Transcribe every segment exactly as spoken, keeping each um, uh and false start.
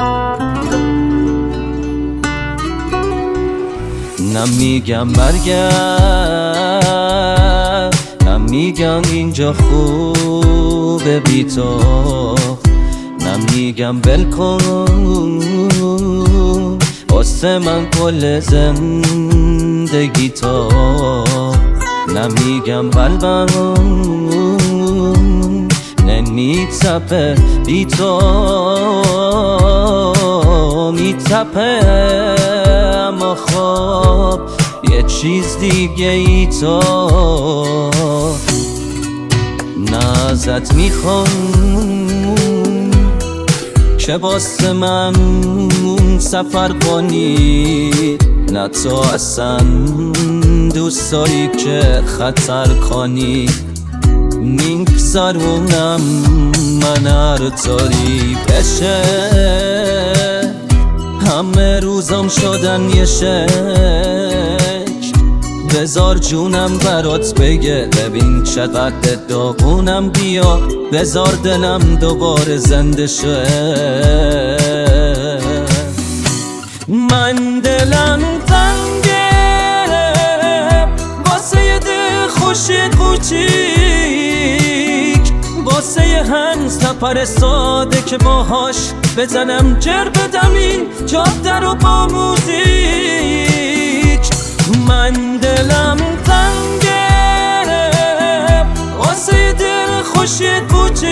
نمیگم برگرد، نمیگم اینجا خوبه بی تو، نمیگم ول کن واسه من کل زندگی تو، نمیگم قلبم نمیتپه بی تو، میتپه اما خب یه چیز دیگه ای تو. نه ازت میخوام که واسه من سفر کنی، نه تو اصلا دوست داری که خطر کنی، میگذرونم من هر طوری بشه، همه روزم شدن یه شک، بذار جونم برات بگه ببین چقدر داغونم، بیا بذار دلم دوباره زنده شه. من دلم تنگه واسه یه دل خوشی کوچیک، واسه یه هن سفر ساده که باهاش بزنم جر بدم این جاده رو با موزیک. من دلم تنگه واسه یه دل خوشی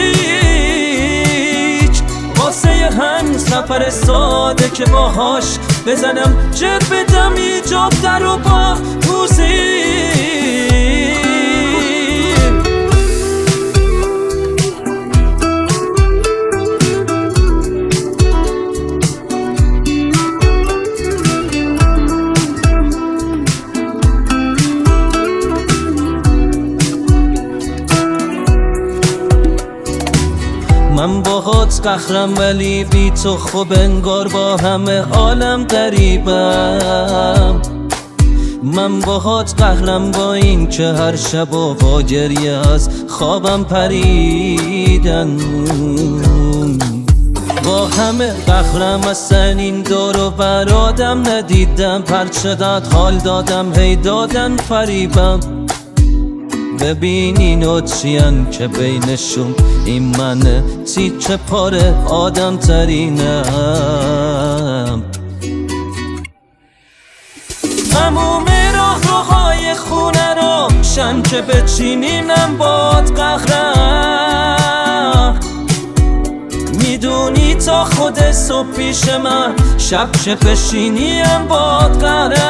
کوچیک، واسه یه هم سفر ساده که باهاش بزنم جر بدم این جاده رو با موزیک. من باهات قهرم ولی بی تو خوب انگار با همه عالم غریبم، من باهات قهرم با این که هر شب و با گریه از خوابم پریدن، با همه قهرم اصلا این دور و برادم ندیدم، پرچدت حال دادم هی دادن فریبم، ببین اینو چیان که بینشون این منه تیکه پاره آدم ترینم. تموم راه روهای خونه رو شن که بچینیم باد قهرم، میدونی تا خود صبح پیش من شب چه بشینیم باد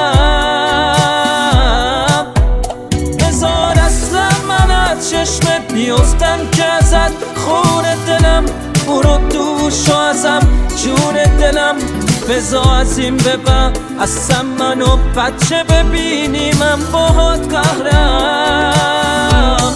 قهرم، بذار اصلا من از چشمت بیفتم که ازت خون دلم برو دوش و ازم جون دلم، بذار از این ببر اصلا منو بچه ببینی من باهات قهرم.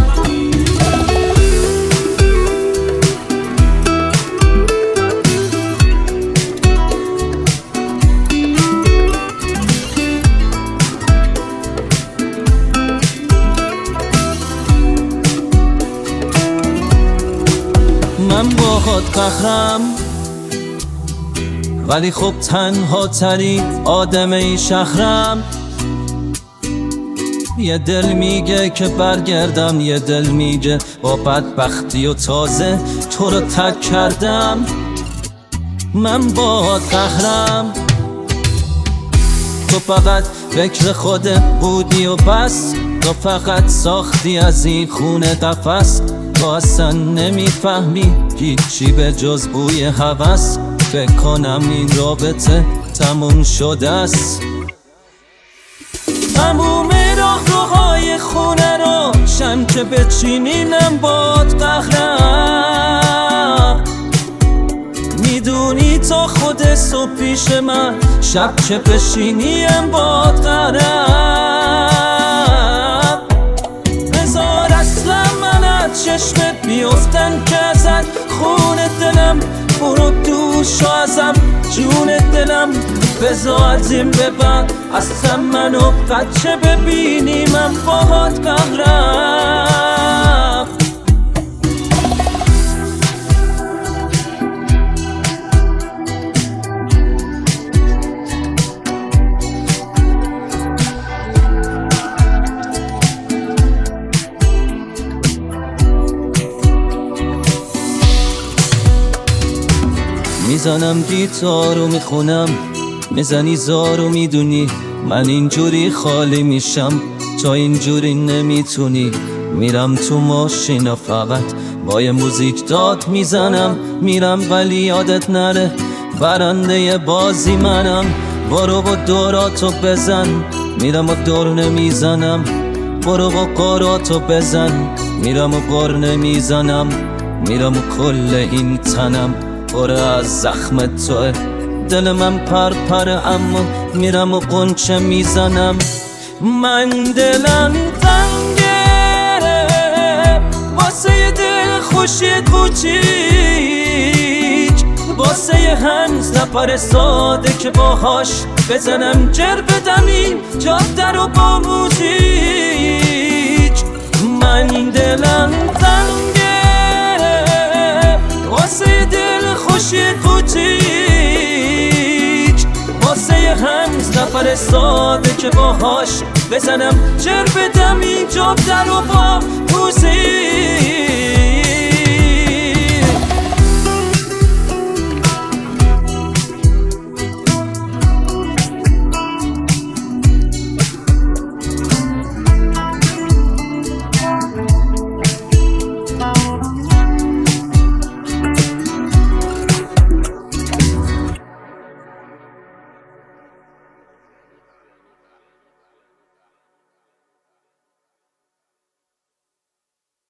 من باهات قهرم ولی خب تنها تری آدم این شهرم، یه دل میگه که برگردم، یه دل میگه با بدبختی و تازه تو رو ترک کردم. من باهات قهرم، تو فقط فکر خودت بودی و بس، تو فقط ساختی از این خونه قفس، تو اصلا نمیفهمی هیچی به جز بوی هوس، فکر کنم این رابطه تموم شده است. تموم راه روهای خونه رو شم که بچینیم باد قهرم، میدونی تا خود صبح پیش من شب چه بشینیم باد قهرم، بذار اصلا من از چشمت بیفتن که ازت خون دلم برو دوش و ازم جون دلم، بذار از این ببر اصلا منو بچه ببینی من باهات قهرم. میزنم گیتار رو میخونم، میزنی زار و میدونی من اینجوری خالی میشم، تا اینجوری نمیتونی. میرم تو ماشینا فقط با یه موزیک داد میزنم، میرم ولی یادت نره برنده بازی منم. برو با دوراتو بزن، میرم و دور نمیزنم. برو با قاراتو بزن، میرم و قار نمیزنم. میرم و کل این تنم پر از زخم توه، دل من پر پره اما میرم و قنچه میزنم. من دلم تنگه واسه دل خوشی کوچیک، واسه هنز نفر ساده که باهاش بزنم جر بدمیم جاده رو با موزیک. من دلم تنگه واسه دل خوشی کوچیک، واسه هنز نفر ساده که باهاش بزنم جر بدمیم جاده رو با موزیک.